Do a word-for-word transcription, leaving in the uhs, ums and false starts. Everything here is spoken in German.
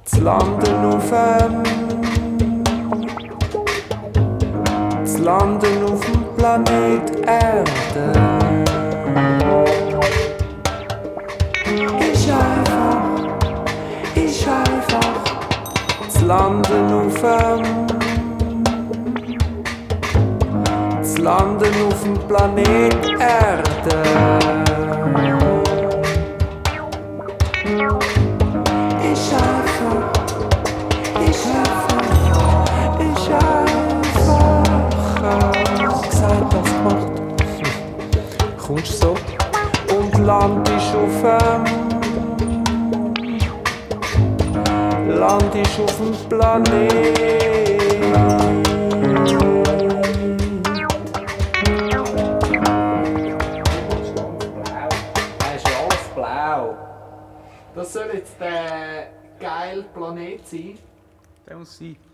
zu landen auf dem, zu landen auf dem Planet Erde. Ist einfach, ist einfach, zu landen auf dem, zu landen auf dem Planet Erde. Ist einfach, ist einfach, ist einfach. Gesagt, das gemacht. Kommst so und landest auf dem, landest auf dem Planet. Das soll jetzt der geile Planet sein. Der muss sein.